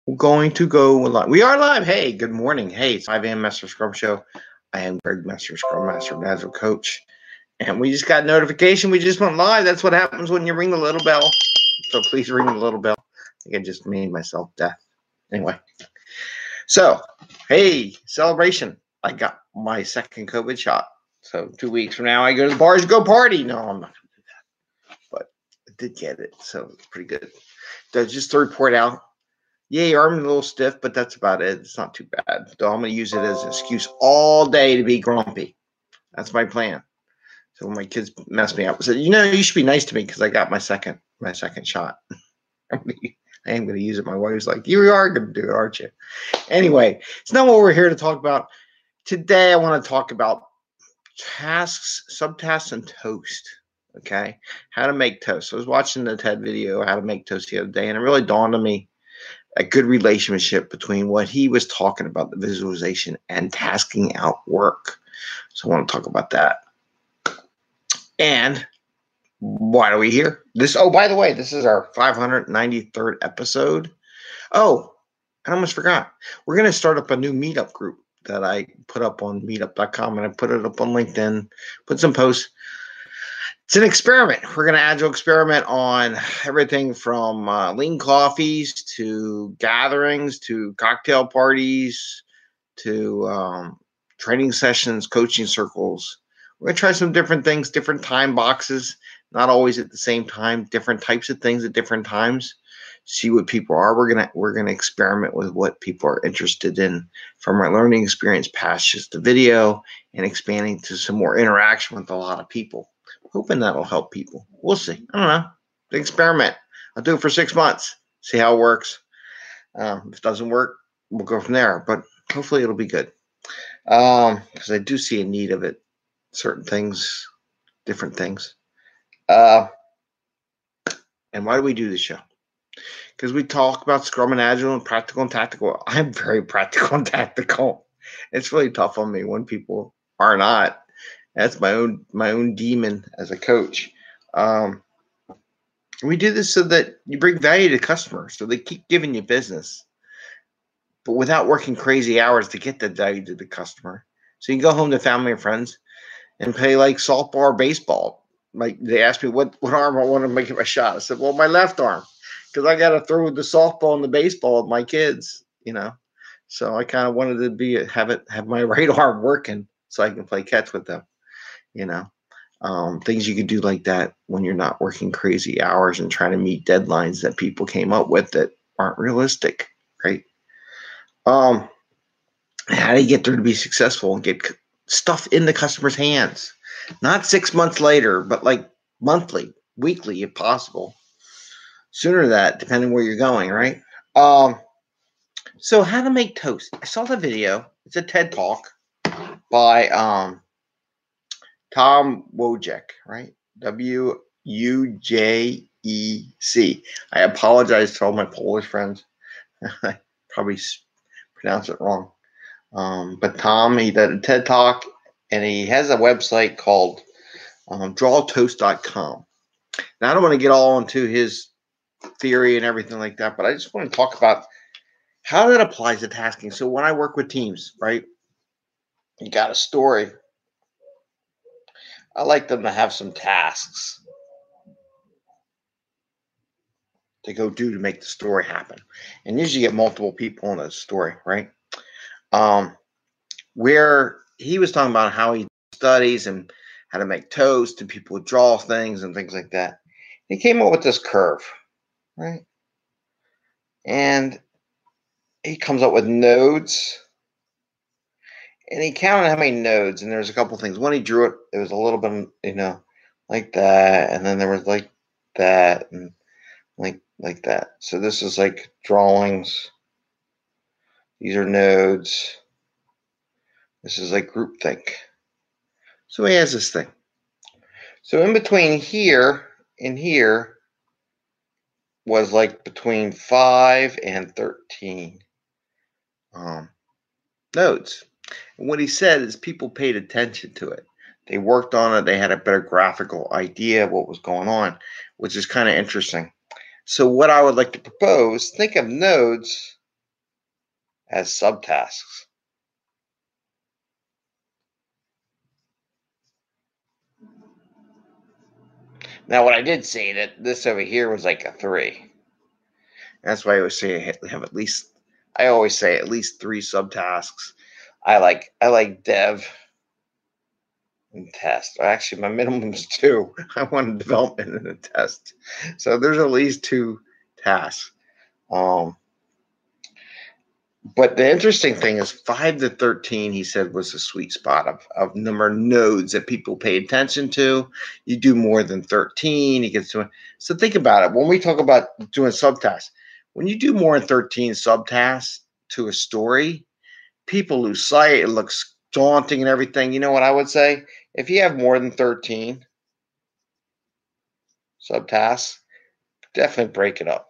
We're going to go live. We are live. Hey, good morning. Hey, it's 5 a.m. Master Scrum Show. I am Greg Master, Scrum Master, Agile Coach. And we just got notification. We just went live. That's what happens when you ring the little bell. So please ring the little bell. I think I just made myself deaf. Anyway. So, hey, celebration. I got my second COVID shot. So 2 weeks from now, I go to the bars to go party. No, I'm not going to do that. But I did get it. So it's pretty good. Just to report out. Yeah, your arm's a little stiff, but that's about it. It's not too bad. So I'm going to use it as an excuse all day to be grumpy. That's my plan. So when my kids mess me up, I said, you should be nice to me because I got my second shot. I am going to use it. My wife's like, you are going to do it, aren't you? Anyway, it's not what we're here to talk about. Today, I want to talk about tasks, subtasks, and toast. Okay? How to make toast. So I was watching the TED video, how to make toast the other day, and it really dawned on me a good relationship between what he was talking about, the visualization, and tasking out work. So I want to talk about that. And why are we here? By the way, this is our 593rd episode. Oh, I almost forgot. We're going to start up a new meetup group that I put up on meetup.com, and I put it up on LinkedIn, put some posts. It's an experiment. We're going to Agile experiment on everything from lean coffees to gatherings to cocktail parties to training sessions, coaching circles. We're going to try some different things, different time boxes, not always at the same time, different types of things at different times. See what people are. We're gonna experiment with what people are interested in from our learning experience past just the video and expanding to some more interaction with a lot of people. Hoping that'll help people. We'll see. I don't know. The experiment. I'll do it for 6 months. See how it works. If it doesn't work, we'll go from there. But hopefully it'll be good. Because I do see a need of it. Certain things, different things. And why do we do this show? Because we talk about Scrum and Agile and practical and tactical. I'm very practical and tactical. It's really tough on me when people are not. That's my own demon as a coach. We do this so that you bring value to customers, so they keep giving you business, but without working crazy hours to get the value to the customer. So you can go home to family and friends and play like softball or baseball. Like they asked me what arm I want to make my shot. I said, well, my left arm, because I got to throw the softball and the baseball with my kids, So I kind of wanted to have my right arm working so I can play catch with them. Things you could do like that when you're not working crazy hours and trying to meet deadlines that people came up with that aren't realistic, right? How do you get there to be successful and get stuff in the customer's hands? Not 6 months later, but like monthly, weekly, if possible. Sooner than that, depending where you're going, right? So how to make toast. I saw the video. It's a TED Talk by Tom Wojcik, right? Wujec. I apologize to all my Polish friends. I probably pronounce it wrong. But Tom, he did a TED Talk, and he has a website called drawtoast.com. Now, I don't want to get all into his theory and everything like that, but I just want to talk about how that applies to tasking. So when I work with teams, right, you got a story. I like them to have some tasks to go do to make the story happen. And usually you get multiple people in a story, right? Where he was talking about how he studies and how to make toast and people would draw things and things like that. He came up with this curve, right? And he comes up with nodes. And he counted how many nodes, and there's a couple things. When he drew it, it was a little bit, like that, and then there was like that, and like that. So this is like drawings. These are nodes. This is like groupthink. So he has this thing. So in between here and here was like between 5 and 13 nodes. And what he said is people paid attention to it. They worked on it. They had a better graphical idea of what was going on, which is kind of interesting. So what I would like to propose, think of nodes as subtasks. Now, what I did say that this over here was like a 3. That's why I always say have at least. I always say at least 3 subtasks. I like dev and test. Actually, my minimum is 2. I want a development and a test. So there's at least 2 tasks. But the interesting thing is 5 to 13, he said, was the sweet spot of number of nodes that people pay attention to. You do more than 13, it gets to. So think about it. When we talk about doing subtasks, when you do more than 13 subtasks to a story, people lose sight. It looks daunting and everything. You know what I would say? If you have more than 13 subtasks, definitely break it up.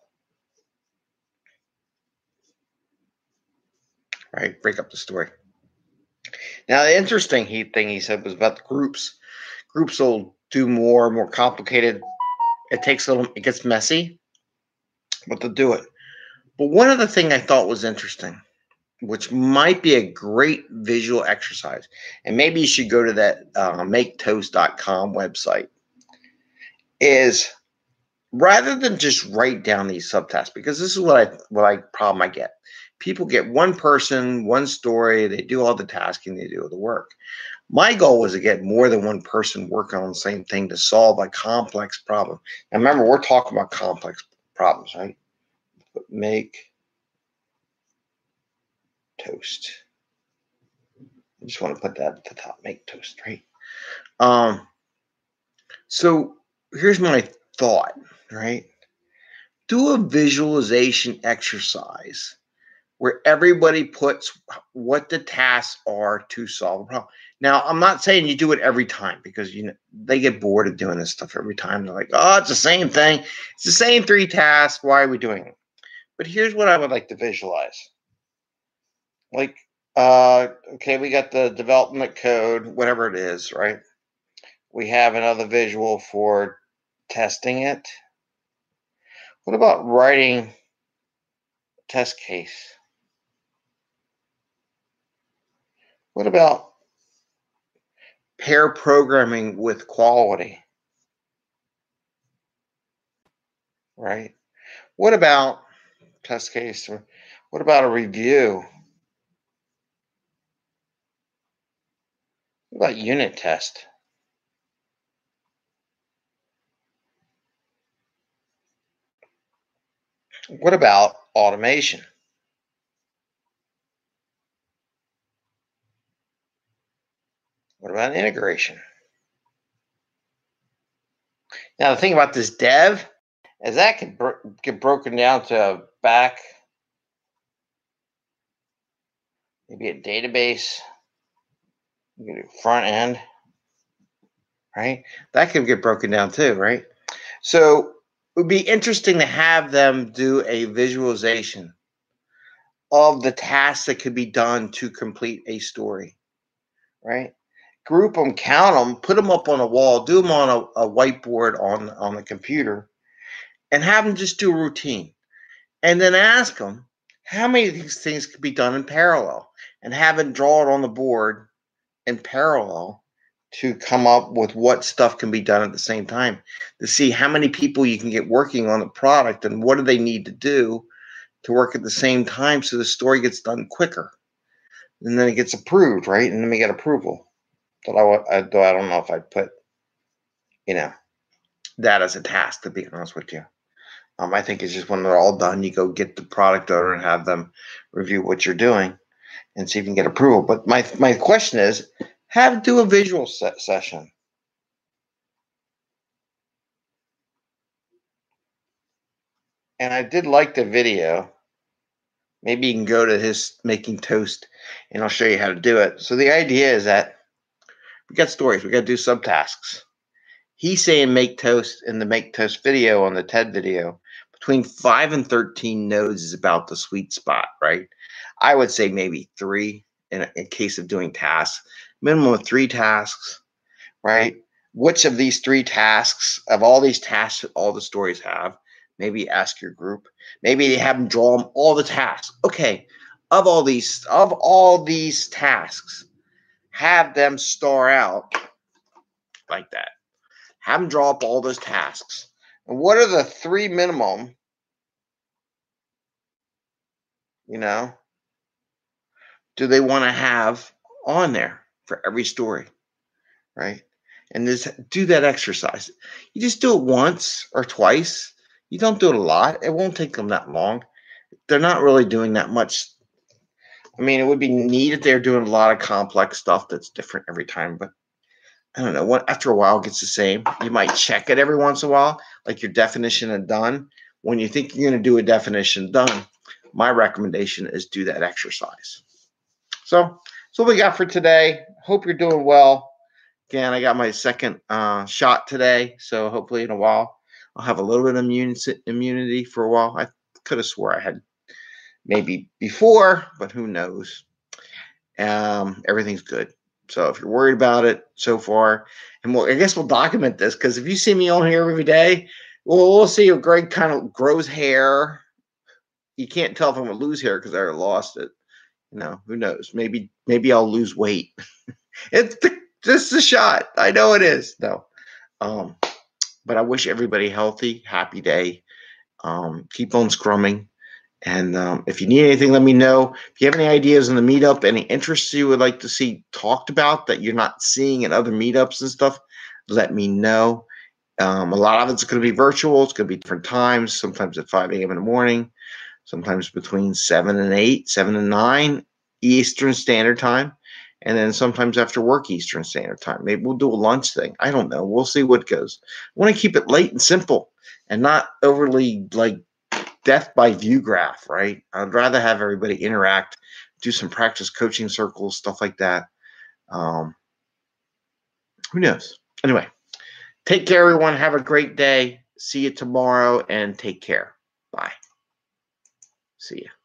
Right? Break up the story. Now, the interesting thing he said was about the groups. Groups will do more complicated. It gets messy, but they'll do it. But one other thing I thought was interesting, which might be a great visual exercise, and maybe you should go to that maketoast.com website, is rather than just write down these subtasks, because this is what problem I get. People get one person, one story, they do all the tasking, they do all the work. My goal was to get more than one person working on the same thing to solve a complex problem. Now remember, we're talking about complex problems, right? But make toast. I just want to put that at the top, make toast, right? So here's my thought, right? Do a visualization exercise where everybody puts what the tasks are to solve a problem. Now, I'm not saying you do it every time, because they get bored of doing this stuff every time. They're like, oh, it's the same thing. It's the same 3 tasks. Why are we doing it? But here's what I would like to visualize. Like, okay, we got the development code, whatever it is, right? We have another visual for testing it. What about writing a test case? What about pair programming with quality? Right? What about test case? What about a review? What about unit test? What about automation? What about integration? Now, the thing about this dev is that can get broken down to back, maybe a database, you can do front end, right? That could get broken down too, right? So it would be interesting to have them do a visualization of the tasks that could be done to complete a story, right? Group them, count them, put them up on a wall, do them on a whiteboard on the computer, and have them just do a routine. And then ask them how many of these things could be done in parallel, and have them draw it on the board in parallel to come up with what stuff can be done at the same time, to see how many people you can get working on the product and what do they need to do to work at the same time so the story gets done quicker. And then it gets approved, right? And then we get approval. But I don't know if I'd put, that as a task, to be honest with you. I think it's just when they're all done, you go get the product owner and have them review what you're doing and see if you can get approval. But my question is, do a visual session. And I did like the video. Maybe you can go to his Making Toast and I'll show you how to do it. So the idea is that we got stories. We got to do subtasks. He's saying make toast in the Make Toast video on the TED video. Between 5 and 13 nodes is about the sweet spot, right? I would say maybe 3 in case of doing tasks. Minimum of 3 tasks, right? Which of these 3 tasks, of all these tasks that all the stories have, maybe ask your group. Maybe they have them draw them all the tasks. Okay, of all these tasks, have them star out like that. Have them draw up all those tasks. And what are the 3 minimum, do they want to have on there for every story, right? And just do that exercise. You just do it once or twice. You don't do it a lot. It won't take them that long. They're not really doing that much. I mean, it would be neat if they're doing a lot of complex stuff that's different every time, but I don't know. After a while, it gets the same. You might check it every once in a while, like your definition of done. When you think you're going to do a definition done, my recommendation is do that exercise. So that's what we got for today. Hope you're doing well. Again, I got my second shot today, so hopefully in a while I'll have a little bit of immunity for a while. I could have swore I had maybe before, but who knows? Everything's good. So if you're worried about it so far, and I guess we'll document this, because if you see me on here every day, we'll see if Greg kind of grows hair. You can't tell if I'm going to lose hair because I already lost it. Who knows? Maybe I'll lose weight. It's just a shot. I know it is. No. But I wish everybody healthy, happy day. Keep on scrumming. And if you need anything, let me know. If you have any ideas on the meetup, any interests you would like to see talked about that you're not seeing in other meetups and stuff, let me know. A lot of it's going to be virtual. It's going to be different times, sometimes at 5 a.m. in the morning, sometimes between 7 and 8, 7 and 9 Eastern Standard Time, and then sometimes after work Eastern Standard Time. Maybe we'll do a lunch thing. I don't know. We'll see what goes. I want to keep it light and simple and not overly death by view graph, right? I'd rather have everybody interact, do some practice coaching circles, stuff like that. Who knows? Anyway, take care, everyone. Have a great day. See you tomorrow, and take care. Bye. See ya.